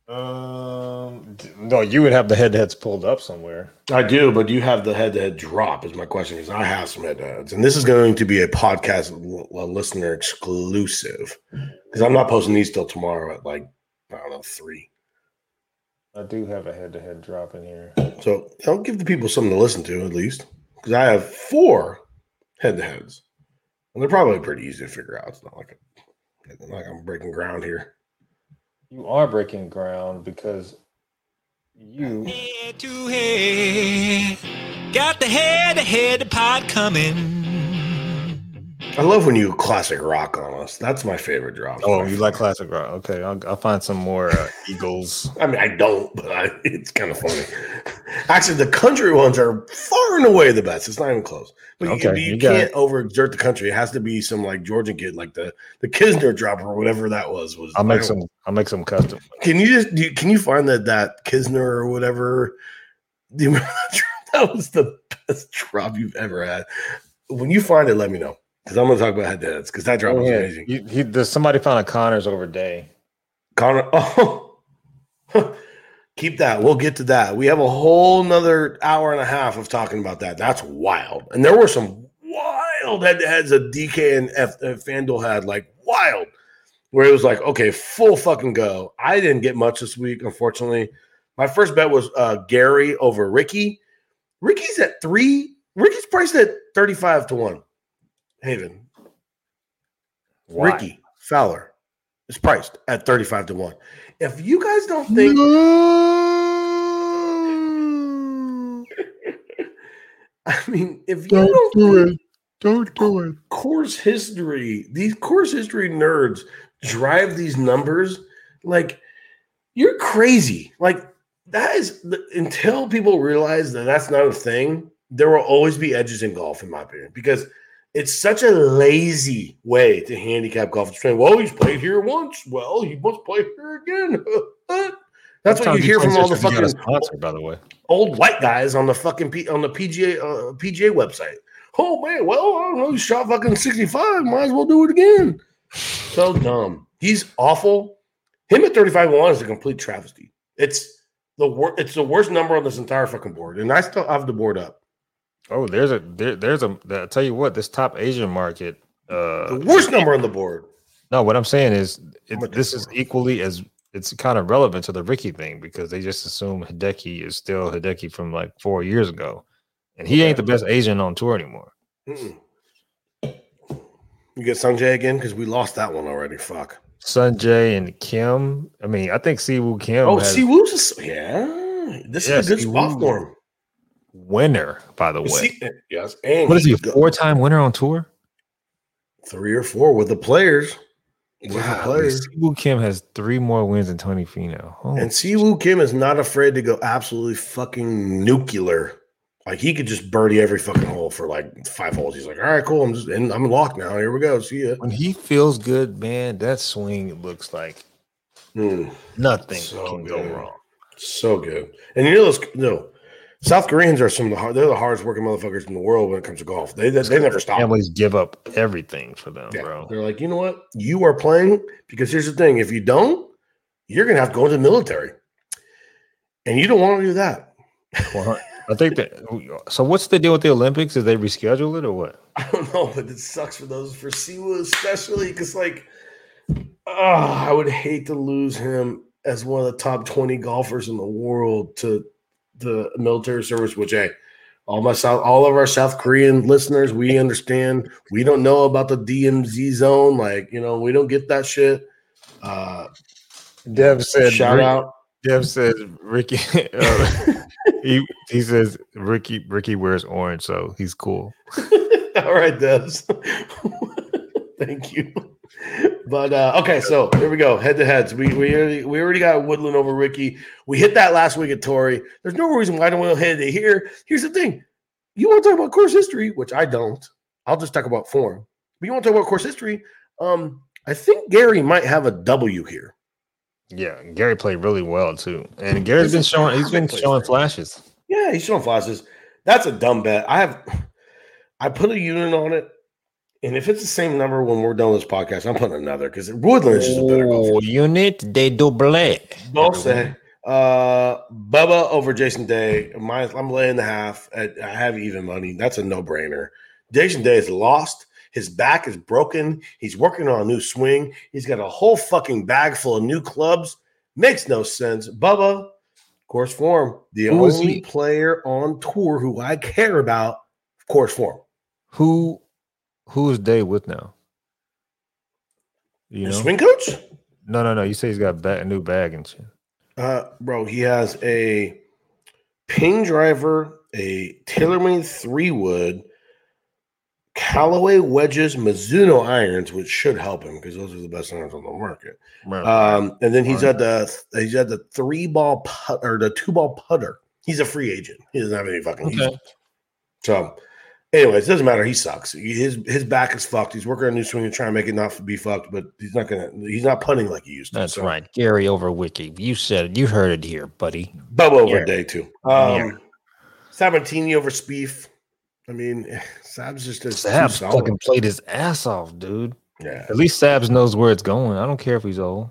Um, no, you would have the head-to-heads pulled up somewhere. I do, but do you have the head-to-head drop is my question, because I have some head-to-heads. And this is going to be a podcast a listener exclusive, because I'm not posting these till tomorrow at like, I don't know, three. I do have a head-to-head drop in here. So I'll give the people something to listen to at least, because I have four head-to-heads. And they're probably pretty easy to figure out. It's not like, a, not like I'm breaking ground here. You are breaking ground because you Head to head, got the head to head pod coming. I love when you classic rock on us. That's my favorite drop. Oh, you like classic rock? Okay, I'll, I'll find some more uh, Eagles. I mean, I don't, but I, it's kind of funny. Actually, the country ones are far and away the best. It's not even close. But you, Okay, you, you got can't it. overexert the country. It has to be some like Georgian kid, like the the Kisner drop or whatever that was. Was I'll make I don't- some. I'll make some custom. Can you just do, can you find that that Kisner or whatever? Do you remember that drop? That was the best drop you've ever had. When you find it, let me know, because I'm going to talk about head to heads, because that drop was Oh, yeah. amazing. You, he, there's somebody found a Connors over day. Connor, oh, keep that. We'll get to that. We have a whole nother hour and a half of talking about that. That's wild. And there were some wild head to heads that D K and F, uh, FanDuel had, like wild, where it was like, okay, full fucking go. I didn't get much this week, unfortunately. My first bet was uh, Gary over Ricky. Ricky's at three. Ricky's priced at thirty-five to one. Haven. Why? Ricky Fowler is priced at thirty-five to one. If you guys don't think I mean, if you don't, don't do it, don't do it. Course history, these course history nerds drive these numbers like you're crazy. Like that is until people realize that that's not a thing. There will always be edges in golf, in my opinion, because it's such a lazy way to handicap golf. It's saying, well, he's played here once. Well, he must play here again. That's what you hear from all the fucking sponsor, by the way. old white guys on the fucking P, on the P G A uh, P G A website. Oh man, well, I don't know. He shot fucking sixty-five. Might as well do it again. So dumb. He's awful. Him at thirty-five to one is a complete travesty. It's the wor- It's the worst number on this entire fucking board, and I still have the board up. Oh, there's a there, there's a. I'll tell you what, this top Asian market. Uh, The worst number on the board. no, what I'm saying is, it, What this the is fuck? equally as it's kind of relevant to the Ricky thing because they just assume Hideki is still Hideki from like four years ago, and he ain't the best Asian on tour anymore. Mm-mm. You get Sanjay again because we lost that one already. Fuck. Sanjay and Kim. I mean, I think Siwoo Kim. Oh, has Siwoo's is yeah. This Yeah, is a good spot Siwoo. for him. winner, by the way. See- yes, and What is he? A go- four-time winner on tour? three or four with the players. With the Wow, players. Siwoo Kim has three more wins than Tony Finau. Oh, And Siwoo Kim is not afraid to go absolutely fucking nuclear. Like he could just birdie every fucking hole for like five holes. He's like, all right, cool. I'm just and I'm locked now. Here we go. See ya. when he feels good, man, that swing looks like Mm, nothing So can go good. wrong. so good. And you know those no. South Koreans are some of the hard, they're the hardest working motherfuckers in the world when it comes to golf. They they, they never stop. Families give up everything for them, Yeah. bro. They're like, you know what? You are playing because here's the thing: if you don't, you're gonna have to go into the military, and you don't want to do that. Well, I think that. So, what's the deal with the Olympics? Did they reschedule it or what? I don't know, but it sucks for those for Siwoo especially because, like, oh, I would hate to lose him as one of the top twenty golfers in the world to the military service. Which, hey, all my South, all of our South Korean listeners, we understand. We don't know about the D M Z zone, like you know, we don't get that shit. Uh, Dev said, shout Rick- out. Dev says Ricky. Uh, he he says Ricky Ricky wears orange, so he's cool. All right, Devs. Thank you. But uh, okay, so here we go. Head to heads. We we already, we already got Woodland over Ricky. We hit that last week at Torrey. There's no reason why I don't want to hit it here. Here's the thing: you want to talk about course history, which I don't. I'll just talk about form. But you want to talk about course history? Um, I think Gary might have a W here. Yeah, Gary played really well too, and Gary's been showing. He's been showing flashes. Yeah, he's showing flashes. That's a dumb bet. I have, I put a unit on it, And if it's the same number when we're done with this podcast, I'm putting another because Woodland's just a better golfer. Oh, unit de double. Don't say. Uh, Bubba over Jason Day. My, I'm laying the half. At, I have even money. That's a no-brainer. Jason Day is lost. His back is broken. He's working on a new swing. He's got a whole fucking bag full of new clubs. Makes no sense. Bubba, course form. The Who is only he? player on tour who I care about, course form. Who who is Day with now? You The know? swing coach? No, no, no. You say he's got a, ba- a new bag and shit. Uh, bro, he has a pin driver, a TaylorMade three wood, Callaway wedges, Mizuno irons, which should help him because those are the best irons on the market. Um, and then he's at the he's at the three ball put or the two ball putter. He's a free agent. He doesn't have any fucking. Okay. So, anyways, it doesn't matter. He sucks. His his back is fucked. He's working on a new swing and trying to make it not be fucked, but he's not gonna. He's not punting like he used to. That's so. right. Gary over Wiki. You said it. You heard it here, buddy. Bubba over Yeah. Day too. Yeah. Um, Sabatini over Spieth. I mean, Sab's just as Sabs fucking played his ass off, dude. Yeah. At least Sabs knows where it's going. I don't care if he's old.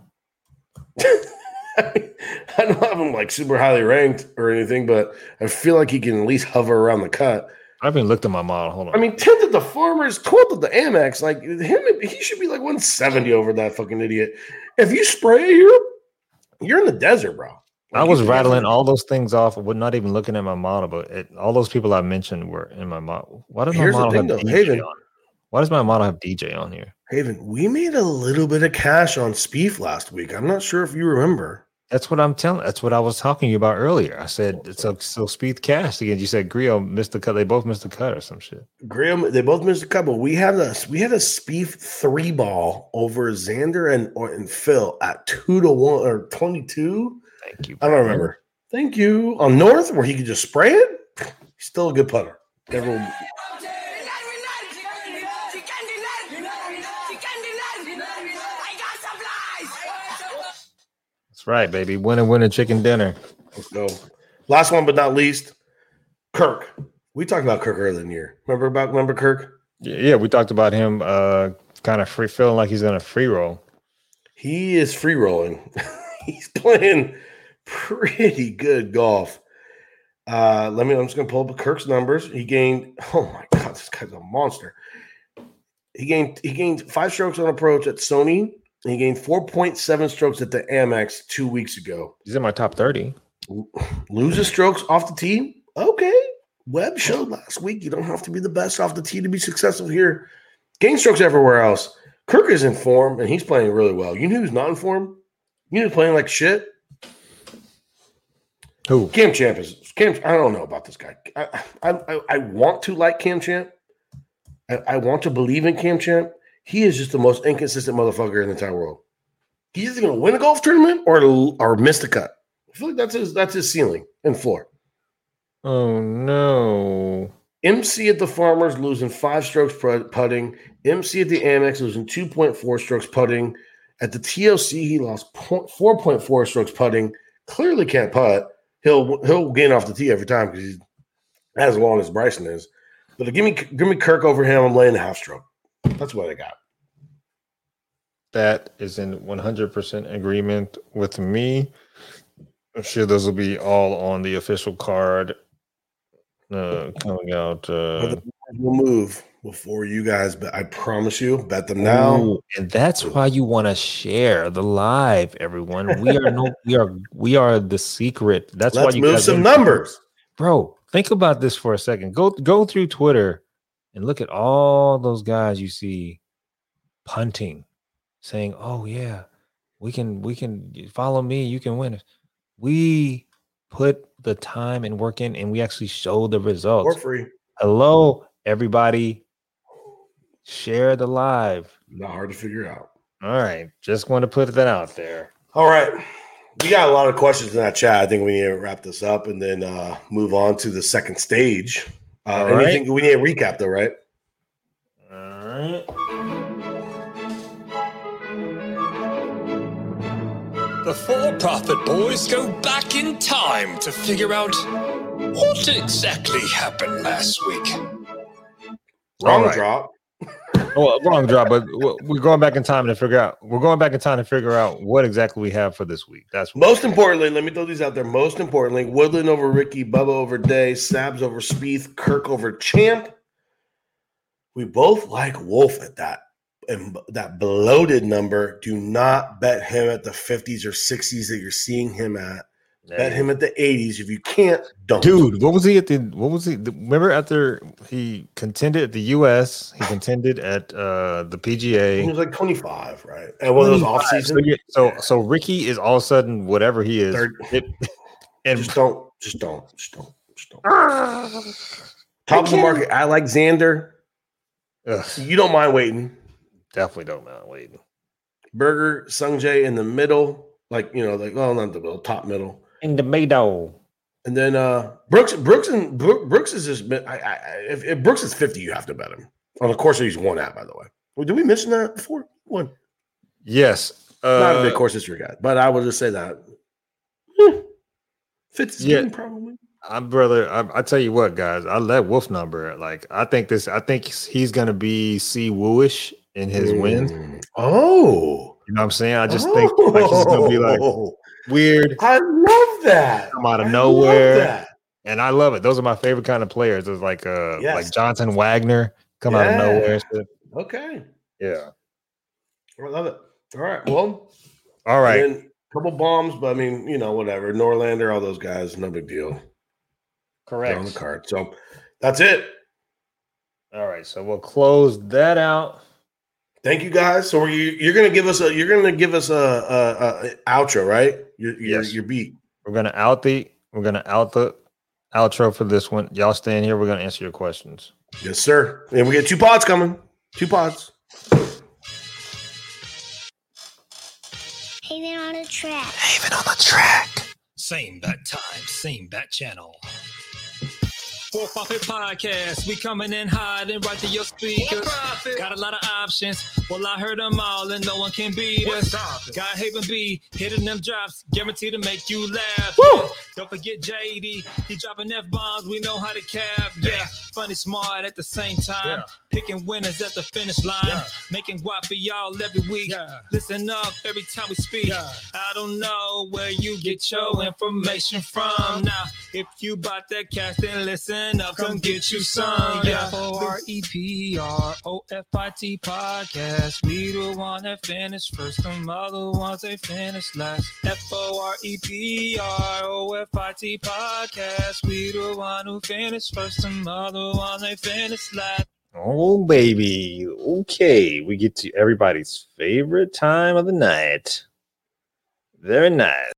I don't have him like super highly ranked or anything, but I feel like he can at least hover around the cut. I haven't looked at my model. Hold on. I mean, tenth at the Farmers, twelfth at the Amex. Like him, he should be like one seventy over that fucking idiot. If you spray here, you're in the desert, bro. Like, I was he's- rattling all those things off. With not even looking at my model, but it, all those people I mentioned were in my model. Why does my Here's the model thing, have though, D J Haven. on? Why does my model have D J on here? Haven, we made a little bit of cash on Spieth last week. I'm not sure if you remember. That's what I'm telling. That's what I was talking to you about earlier. I said it's so so Spieth cash again. You said Grio missed the cut. They both missed the cut or some shit. Graham, they both missed a couple. We had a we had a Spieth three ball over Xander and or, and Phil at two to one or twenty two. Thank you. I don't remember. Thank you. On North, where he could just spray it, he's still a good putter. Everyone, That's right, baby. Winner, winner, chicken dinner. let's go. Last one but not least, Kirk. We talked about Kirk earlier in the year. Remember about remember Kirk? Yeah, yeah, we talked about him uh kind of free feeling like he's in a free roll. He is free rolling. He's playing pretty good golf. Uh, let me. I'm just gonna pull up Kirk's numbers. He gained. Oh my god, this guy's a monster. He gained. He gained five strokes on approach at Sony. And he gained four point seven strokes at the Amex two weeks ago. He's in my top thirty. Loses strokes off the tee. Okay. Webb showed last week you don't have to be the best off the tee to be successful here. Gain strokes everywhere else. Kirk is in form and he's playing really well. You know who's not in form? You know who's playing like shit? Who? Cam Champ is Cam. I don't know about this guy. I I, I, I want to like Cam Champ. I, I want to believe in Cam Champ. He is just the most inconsistent motherfucker in the entire world. He's either going to win a golf tournament or or miss the cut. I feel like that's his that's his ceiling and floor. Oh no. M C at the Farmers losing five strokes putting. M C at the Amex losing two point four strokes putting. At the T L C, he lost four point four strokes putting. Clearly can't putt. He'll he'll gain off the tee every time because he's as long as Bryson is. But give me give me Kirk over him. I'm laying the half stroke. That's what I got. That is in one hundred percent agreement with me. I'm sure those will be all on the official card uh, coming out. Uh, We'll move before you guys, but I promise you, bet them now. Ooh, and that's why you want to share the live, everyone. We are no, we are we are the secret. That's Let's why you move guys some don't- numbers. bro. Think about this for a second. Go go through Twitter and look at all those guys you see punting, saying, "Oh yeah, we can we can follow me. You can win." We put the time and work in, and we actually show the results. For free. Hello, everybody. Share the live. Not hard to figure out. All right. Just want to put that out there. All right. We got a lot of questions in that chat. I think we need to wrap this up and then uh, move on to the second stage. Uh, All right. anything we need a recap though, right? All right. The for-profit boys go back in time to figure out what exactly happened last week. Wrong All right. drop. Well, wrong drop, but we're going back in time to figure out. We're going back in time to figure out what exactly we have for this week. That's what Most importantly, let me throw these out there. Most importantly, Woodland over Ricky, Bubba over Day, Sabs over Spieth, Kirk over Champ. We both like Wolf at that and that bloated number. Do not bet him at the fifties or sixties that you're seeing him at. Yeah. Bet him at the eighties. If you can't, don't. Dude, what was he at the? What was he? Remember after he contended at the U S, he contended at uh, the P G A. He was like twenty-five, right? And one of those off season. So, yeah, so, so Ricky is all of a sudden whatever he is. It, and just don't, just don't, just don't, just don't. Top of the market, Alexander. Ugh. You don't mind waiting. Definitely don't mind waiting. Berger, Sungjae in the middle, like you know, like well, not the middle, top middle. In the middle. And then uh, Brooks, Brooks, and Brooks is just. I, I, if, if Brooks is fifty, you have to bet him. On the course, he's one at, by the way. Well, did we mention that before? One. Yes. Uh, Not a big course history guy, but I will just say that. Hmm. Fits his yeah. game probably. I'm brother. I, I tell you what, guys. I let Wolf number. Like I think this. I think he's gonna be C Wooish in his Mm. wins. Oh, you know what I'm saying? I just oh. think like he's gonna be like weird. I love that. Come out of I nowhere. Love that. And I love it. Those are my favorite kind of players. It's like uh Yes. like Johnson Wagner come Yeah. out of nowhere. and shit. Okay. Yeah. I love it. All right. Well, All right. a couple bombs, but I mean, you know, whatever. Norlander, all those guys, no big deal. Correct. They're on the card. So that's it. All right. So we'll close that out. Thank you guys. So you you're gonna give us a you're gonna give us a, a, a outro, right? Your your, Yes. your beat. We're gonna out the we're gonna out the outro for this one. Y'all stay in here. We're gonna answer your questions. Yes, sir. And we get two pods coming. Two pods. Haven on the track. Haven on the track. Same bat time, same bat channel. For Profit Podcast, we coming in hot and right to your speakers. Got a lot of options. Well, I heard them all and no one can beat us. Got Haven B, hitting them drops, guaranteed to make you laugh. Yeah. Don't forget J D, he dropping F-bombs, we know how to cap. Yeah, funny, smart at the same time. Yeah. Picking winners at the finish line. Yeah. Making guap for y'all every week. Yeah. Listen up every time we speak. Yeah. I don't know where you get your information from. Now, if you bought that cash, then listen up, come get you some. Yeah, F O R E P R O F I T podcast. We the one that finished first, them other ones they finished last. F O R E P R O F I T podcast. We the one who finished first, them other ones they finished last. Oh baby. Okay. We get to everybody's favorite time of the night. Very nice.